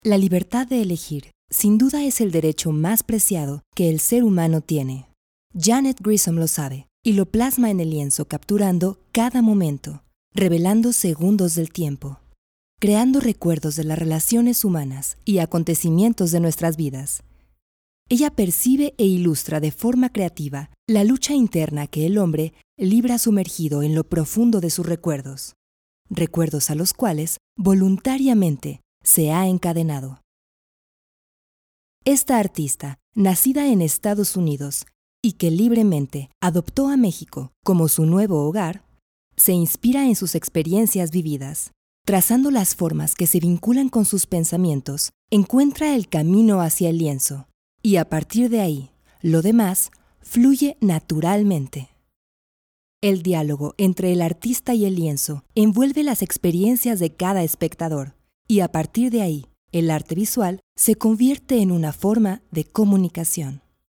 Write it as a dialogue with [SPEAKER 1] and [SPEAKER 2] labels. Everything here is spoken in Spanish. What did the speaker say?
[SPEAKER 1] La libertad de elegir, sin duda, es el derecho más preciado que el ser humano tiene. Janet Grissom lo sabe y lo plasma en el lienzo, capturando cada momento, revelando segundos del tiempo, creando recuerdos de las relaciones humanas y acontecimientos de nuestras vidas. Ella percibe e ilustra de forma creativa la lucha interna que el hombre libra sumergido en lo profundo de sus recuerdos, recuerdos a los cuales voluntariamente se ha encadenado. Esta artista, nacida en Estados Unidos y que libremente adoptó a México como su nuevo hogar, se inspira en sus experiencias vividas. Trazando las formas que se vinculan con sus pensamientos, encuentra el camino hacia el lienzo, y a partir de ahí, lo demás fluye naturalmente. El diálogo entre el artista y el lienzo envuelve las experiencias de cada espectador, y a partir de ahí, el arte visual se convierte en una forma de comunicación.